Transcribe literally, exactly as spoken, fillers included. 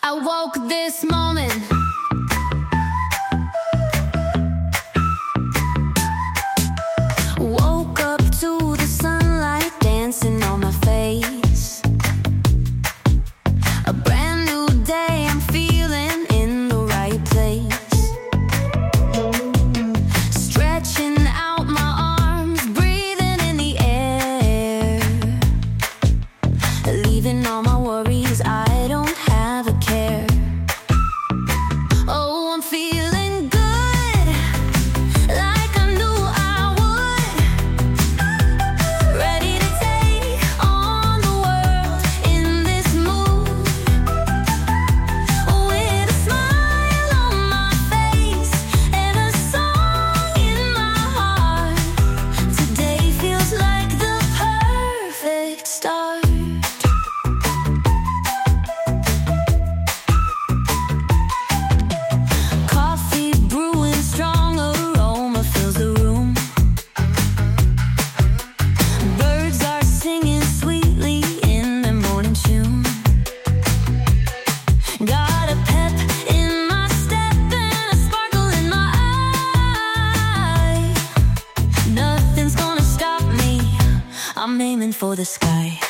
I woke this moment. Woke up to the sunlight dancing on my face. A brand new day, I'm feeling in the right place. Stretching out my arms, breathing in the air. Leaving all my worries, I don't have a care. Oh, I'm feeling good, like I knew I would. Ready to take on the world in this mood. With a smile on my face and a song in my heart. Today feels like the perfect start. Coffee brewing, strong aroma fills the room. Birds are singing sweetly in the morning tune. Got a pep in my step and a sparkle in my eye. Nothing's gonna stop me, I'm aiming for the sky.